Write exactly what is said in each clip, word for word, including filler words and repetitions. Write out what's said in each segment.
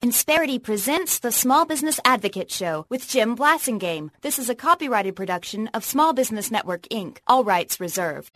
Insperity presents the Small Business Advocate Show with Jim Blasingame. This is a copyrighted production of Small Business Network, Incorporated. All rights reserved.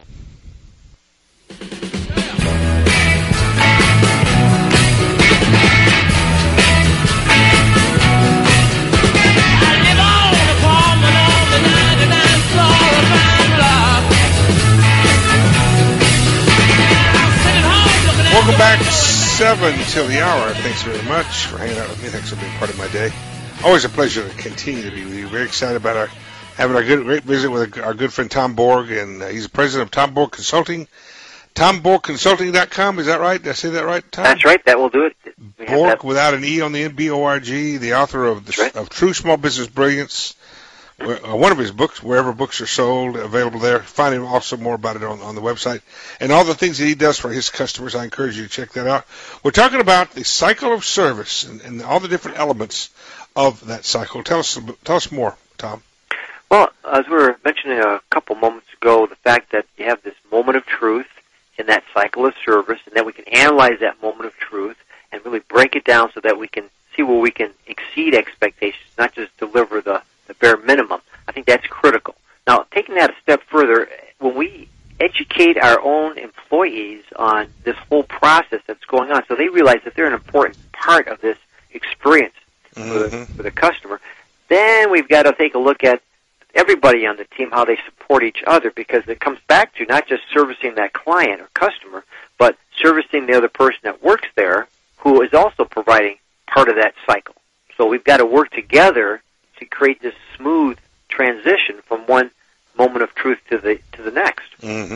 Welcome back. Seven till the hour. Thanks very much for hanging out with me. Thanks for being part of my day. Always a pleasure to continue to be with you. Very excited about our having our good great visit with our good friend Tom Borg, and uh, he's the president of Tom Borg Consulting. Tom Borg Consulting dot com. Is that right? Did I say that right, Tom? That's right. That will do it. We Borg without an E on the end. B O R G. The author of the, right. of True Small Business Brilliance. Uh, one of his books, wherever books are sold, available there. Find him also more about it on, on the website. And all the things that he does for his customers, I encourage you to check that out. We're talking about the cycle of service and, and all the different elements of that cycle. Tell us tell us more, Tom. Well, as we were mentioning a couple moments ago, the fact that you have this moment of truth in that cycle of service, and that we can analyze that moment of truth and really break it down so that we can see where we can exceed expectations, not just deliver the the bare minimum. I think that's critical. Now, taking that a step further, when we educate our own employees on this whole process that's going on, so they realize that they're an important part of this experience mm-hmm. for, the, for the customer, then we've got to take a look at everybody on the team, how they support each other, because it comes back to not just servicing that client or customer, but servicing the other person that works there who is also providing part of that cycle. So we've got to work together to create this smooth transition from one moment of truth to the to the next. Mm-hmm.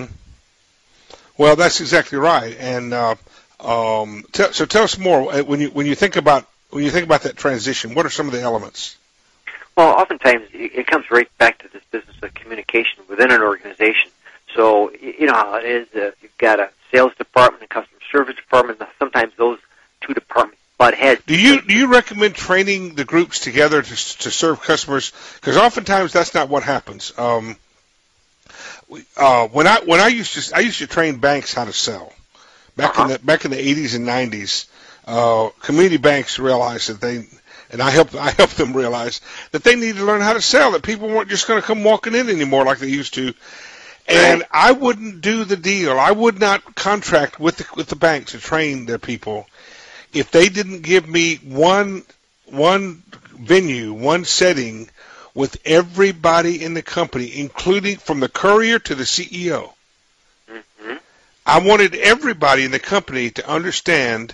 Well, that's exactly right. And uh, um, t- so, tell us more when you when you think about when you think about that transition. What are some of the elements? Well, oftentimes it comes right back to this business of communication within an organization. So you know how it is. Uh, you've got a sales department, a customer service department. Sometimes those two departments butt heads. Do you do you recommend training the groups together to to serve customers? Because oftentimes that's not what happens. Um, uh, when I when I used to I used to train banks how to sell back uh-huh. in the back in the eighties and nineties. Uh, community banks realized that they and I helped I helped them realize that they needed to learn how to sell. That people weren't just going to come walking in anymore like they used to. And right. I wouldn't do the deal. I would not contract with the with the bank to train their people if they didn't give me one one venue, one setting with everybody in the company, including from the courier to the C E O. Mm-hmm. I wanted everybody in the company to understand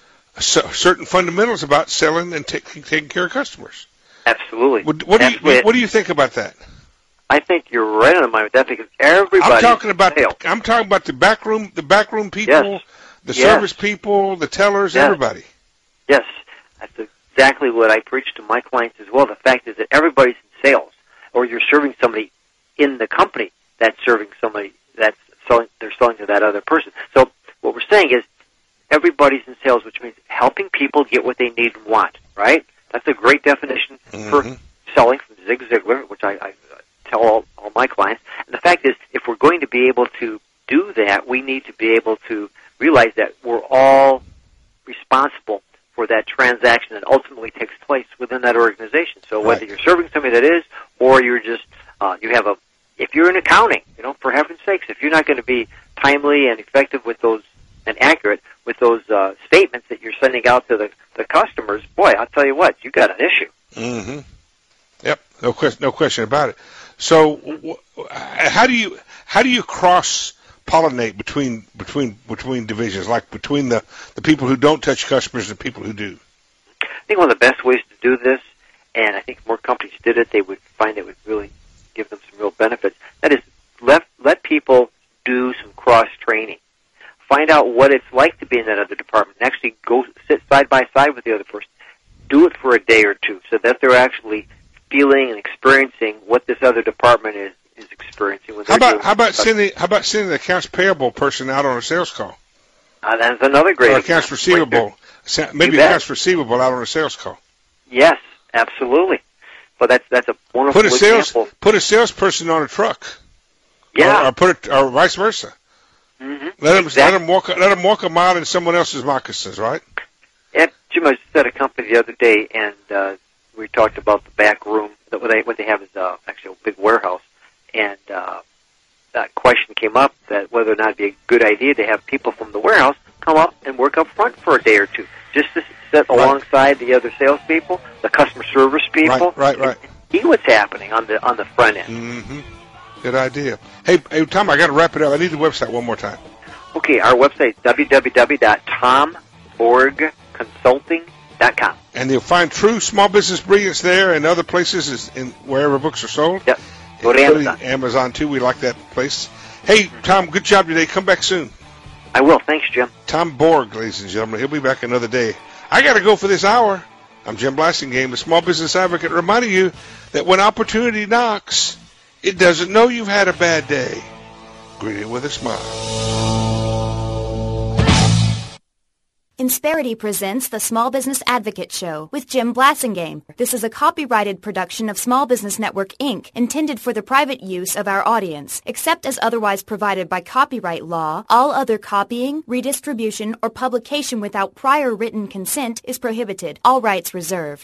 certain fundamentals about selling and taking taking care of customers. Absolutely. What, what do you what, what do you think about that? I think you're right on the mind with that, because everybody. I'm talking about the, I'm talking about the backroom the backroom people. Yes. The yes. service people, the tellers, yes. everybody. Yes, that's exactly what I preach to my clients as well. The fact is that everybody's in sales, or you're serving somebody in the company that's serving somebody that's selling. They're selling to that other person. So what we're saying is everybody's in sales, which means helping people get what they need and want. Right? That's a great definition mm-hmm. for selling from Zig Ziglar, which I, I tell all, all my clients. And the fact is, if we're going to be able to do that, we need to be able to realize that we're all responsible for that transaction that ultimately takes place within that organization. So whether right. you're serving somebody that is, or you're just, uh, you have a, if you're in accounting, you know, for heaven's sakes, if you're not going to be timely and effective with those, and accurate with those uh, statements that you're sending out to the, the customers, boy, I'll tell you what, you've got an issue. Mm-hmm. Yep, no question, no question about it. So w- how do you, how do you cross pollinate between between between divisions, like between the, the people who don't touch customers and people who do? I think one of the best ways to do this, and I think if more companies did it, they would find it would really give them some real benefits. That is, let let people do some cross training, find out what it's like to be in that other department, and actually go sit side by side with the other person. Do it for a day or two, so that they're actually feeling and experiencing what this other department is. is experiencing. When how about how about sending how about sending the accounts payable person out on a sales call? Uh, that's another great. Or accounts receivable, maybe accounts receivable out on a sales call. Yes, absolutely. But that's that's a wonderful put a sales, example. Put a salesperson on a truck. Yeah. Or, or put it, or vice versa. Mm-hmm. Let them exactly. let them walk let them walk a mile in someone else's moccasins, right? Yeah, Jim, I was just at a company the other day, and uh, we talked about the back room. That what they what they have is uh, actually a big warehouse, and uh, that question came up that whether or not it'd be a good idea to have people from the warehouse come up and work up front for a day or two, just to sit right alongside the other salespeople, the customer service people, right, right, right. and see what's happening on the on the front end. Mm-hmm. Good idea. Hey, hey, Tom, I got to wrap it up. I need the website one more time. Okay, our website is w w w dot tom borg consulting dot com. And you'll find true small business brilliance there and other places is in wherever books are sold. Yep. Go to Amazon. Amazon, too. We like that place. Hey, Tom, good job today. Come back soon. I will. Thanks, Jim. Tom Borg, ladies and gentlemen. He'll be back another day. I got to go for this hour. I'm Jim Blasingame, the Small Business Advocate, reminding you that when opportunity knocks, it doesn't know you've had a bad day. Greet it with a smile. Insperity presents the Small Business Advocate Show with Jim Blasingame. This is a copyrighted production of Small Business Network, Incorporated, intended for the private use of our audience. Except as otherwise provided by copyright law, all other copying, redistribution, or publication without prior written consent is prohibited. All rights reserved.